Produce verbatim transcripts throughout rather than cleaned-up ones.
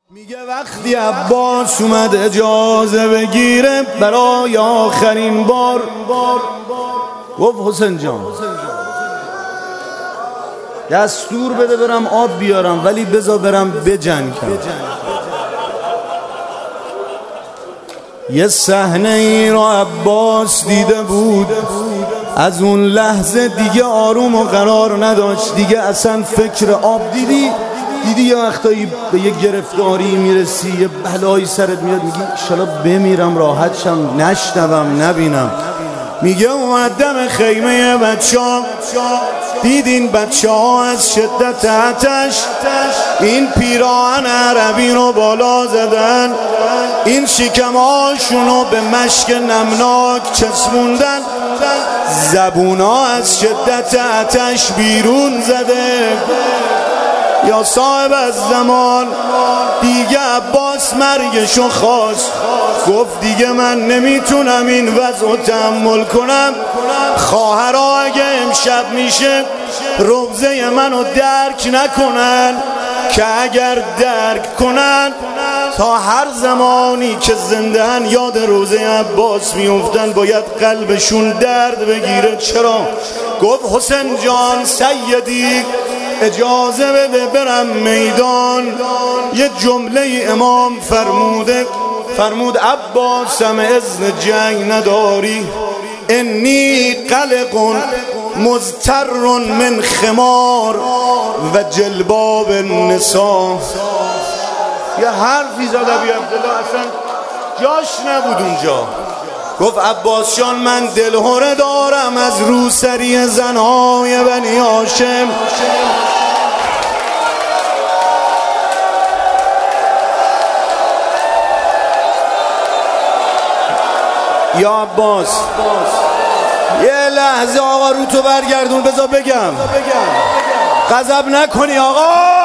میگه وقتی عباس اومد اجازه بگیره برای آخرین بار، گفت حسین جان دستور بده برم آب بیارم، ولی بذار برم بجنگم. یه صحنه ای را عباس دیده بود، از اون لحظه دیگه آروم و قرار نداشت، دیگه اصلا فکر آب دیدی دیدی یه وقتایی به یه گرفتاری میرسی، یه بلایی سرت میاد، میگی انشالله بمیرم راحت شم، نشنوم نبینم. میگه اومدم خیمه بچه ها، دیدین بچه ها از شدت آتش این پیراهن عربی رو بالا زدن، این شکماشونو به مشک نمناک چسبوندن، زبونا از شدت آتش بیرون زده. یا صاحب از زمان دیگه عباس مرگشو خواست، گفت دیگه من نمیتونم این وضع رو تحمل کنم. خواهرها اگه امشب میشه روزه منو درک نکنن، که اگر درک کنن تا هر زمانی که زندهن یاد روزه عباس میفتن، باید قلبشون درد بگیره. چرا؟ گفت حسین جان سیدی اجازه بده برم میدان. یه جمله امام فرموده، فرمود عباسم اذن جنگ نداری، انی قلق مضطر من خمار و جلباب النساء. یه حرفی زد ابی عبدالله اصلا جاش نبود اونجا. گفت عباس جان من دلهره دارم از روسری زنهای بنی هاشم. یا عباس یه لحظه آقا رو تو برگردون بذار بگم، غضب نکنی آقا.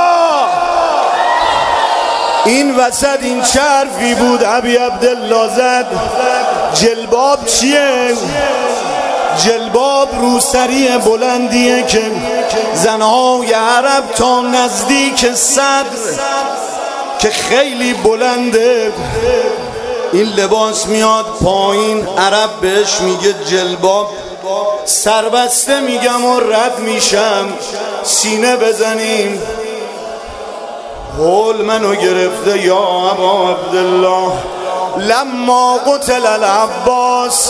این وسط این چه حرفی بود ابی عبدالله زد؟ جلباب چیه؟ جلباب روسری بلندیه که زنهای عرب تا نزدیک صدر که خیلی بلنده، این لباس میاد پایین، عرب بهش میگه جلباب. سربسته میگم و رد میشم، سینه بزنیم. حول منو گرفته یا ابا عبدالله. لما قتل العباس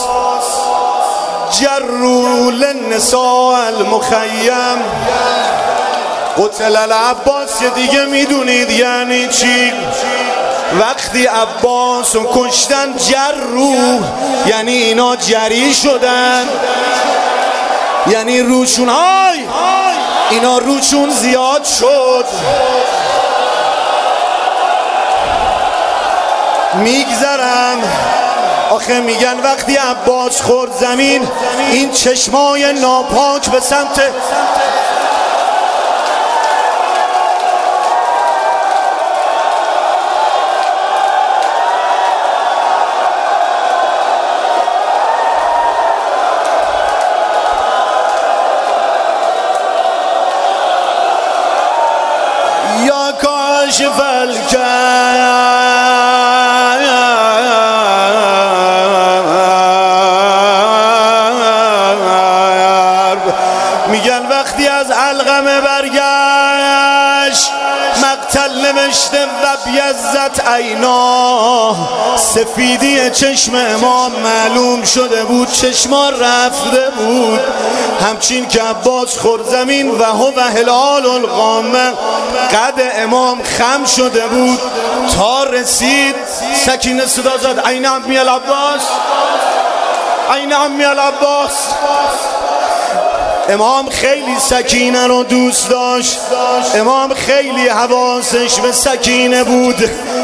جروا للنساء المخیم. قتل العباس دیگه میدونید یعنی چی؟ وقتی عباس رو کشتن جرو، یعنی اینا جری شدن، یعنی روشون های اینا روشون زیاد شد. میگذرم آخه میگن وقتی عباس خورد زمین، این چشمای ناپاک به سمت یا کاشف الکرب. میگن وقتی از علقمه برگشت مقتل نوشته و بیزت عینا، سفیدی چشم امام معلوم شده بود، چشما رفته بود. همچین که عباس خورد زمین و هو هلال القامه، قد امام خم شده بود تا رسید. سکینه صدا زد عین عمی العباس، عین عمی العباس. امام خیلی سکینه رو دوست داشت، امام خیلی حواسش به سکینه بود.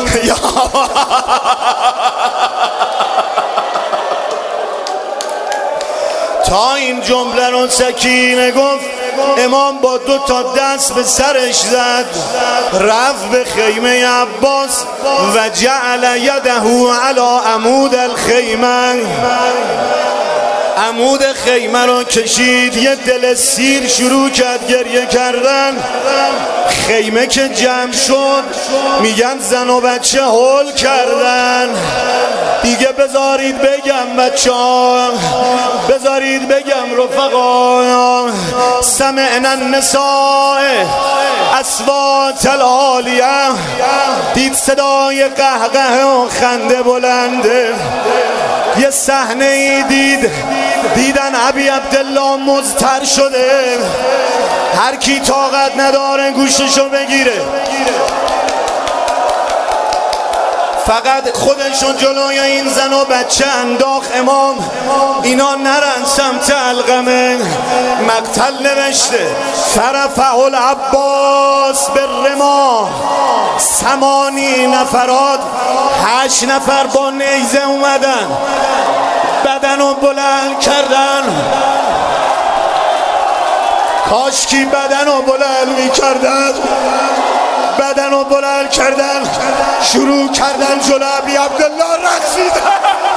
تا این جمله رو سکینه گفت، امام با دو تا دست به سرش زد، رفت به خیمه عباس و جعل یده علی عمود الخیمه. عمود خیمه رو کشید، یه دل سیر شروع کرد گریه کردن. خیمه که جمع شد میگن زن و بچه هول کردن. دیگه بذارید بگم بچه ها، بذارید بگم رفقا، سمعنا النساء اصوات العالیه، دید صدای قهقه و خنده بلنده. یه صحنه ای دید، دیدن ابی عبدالله مضطر شده، هر کی طاقت نداره گوششو بگیره. فقط خودشون جلوی این زن و بچه انداخت امام، اینا نرن سمت القمه. مقتل نوشته فرفع العباس به رما، ثمانی نفرات، هشت نفر با نیزه اومدن، بدن رو بلند کردن. کاشکی بدن رو بلند می کردن، بدن رو بلند کردن، شروع کردن جلو ابی عبدالله رقصیدن.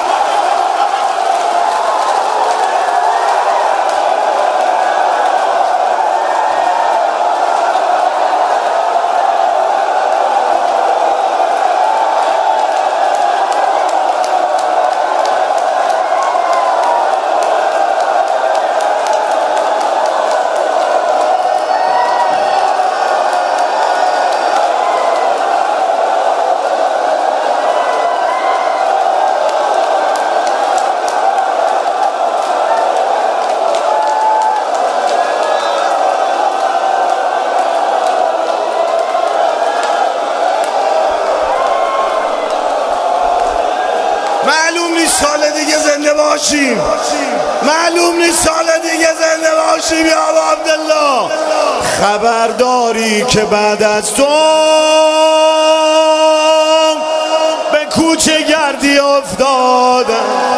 معلوم نیست سال دیگه زنده باشیم، معلوم نیست سال دیگه زنده باشیم یا ابا عبدالله. خبرداری که بعد از تو به کوچه گردی افتادم.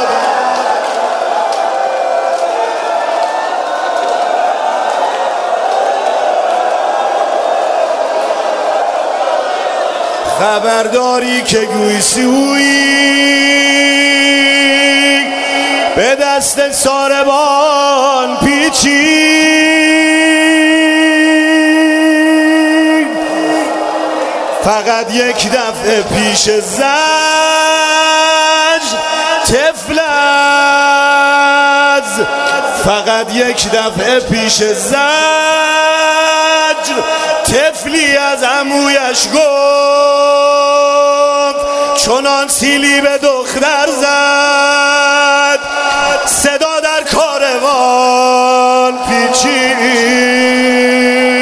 خبرداری که گوی سوی به دست ساربان پیچید. فقط یک دفعه پیش زجر طفل از، فقط یک دفعه پیش زجر طفلی از عمویش گفت، چنان سیلی به دختر زد صدا در کاروان پیچید.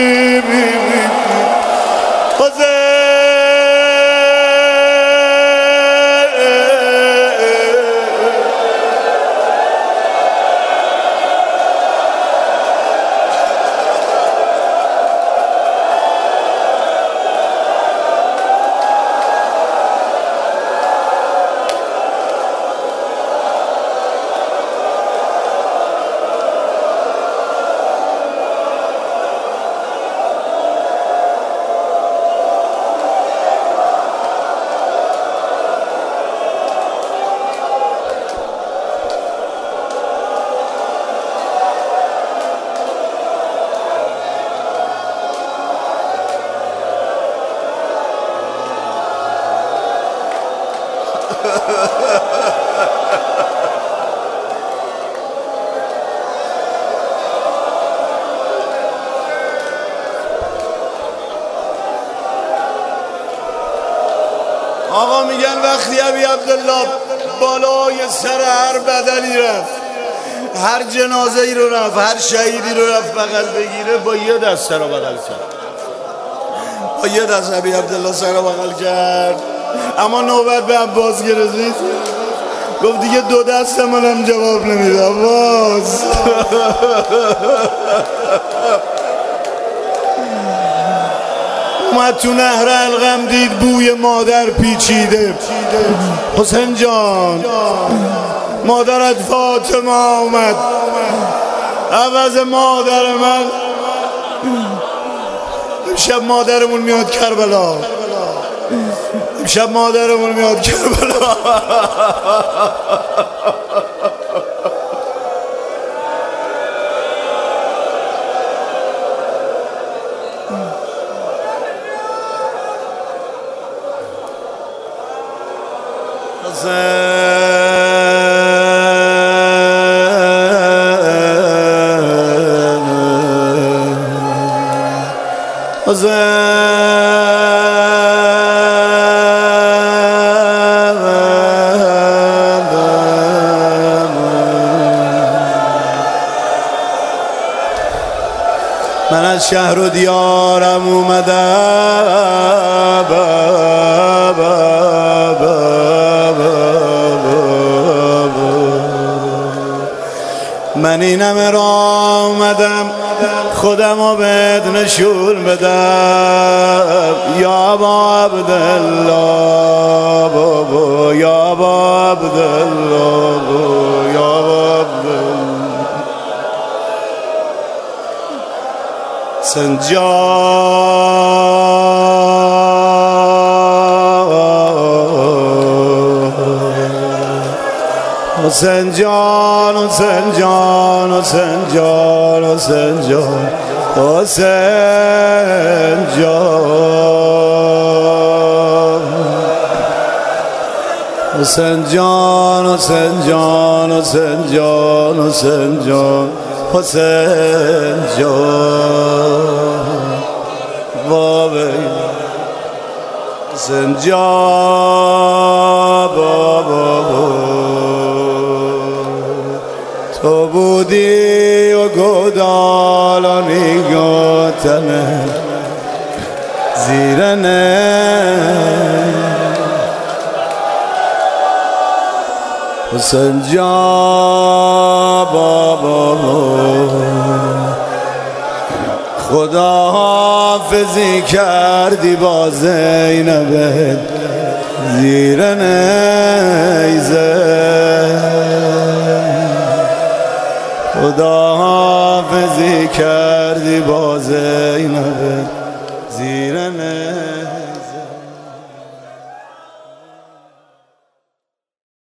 آقا میگن وقتی ابی عبدالله بالای سر هر بدلی رفت، هر جنازه ای رو رفت، هر شهیدی رو رفت بغل بگیره، با یه دست سر رو بغل کرد، با یه دست ابی عبدالله سر رو بغل کرد. اما نوبت به عباس رسید، گفت دیگه دو دست منم جواب نمیده. عباس اومد تو نهر القم، دید بوی مادر پیچیده. حسین جان مادرت فاطمه اومد، عوض مادر من امشب مادرمون میاد کربلا، امشب مادرمون میاد کربلا. من از شهر و دیارم اومدم، من اینم را اومدم خودم رو بهت نشون بدم. یا با عبدالله بابا، یا با عبدالله بابا، یا با عبدالله حسین جان، حسین جان، حسین جان، حسین جان، حسین جان، حسین جان، حسین جان، حسین جان، حسین جان، حسین جان، بابا حسین جان، بابا تو بودی و گودالانی گوتنه زیرنه حسین جان، بابا خدا حافظی کردی با زینب زیر نیزه، خدا حافظی کردی با زینب زیر نیزه.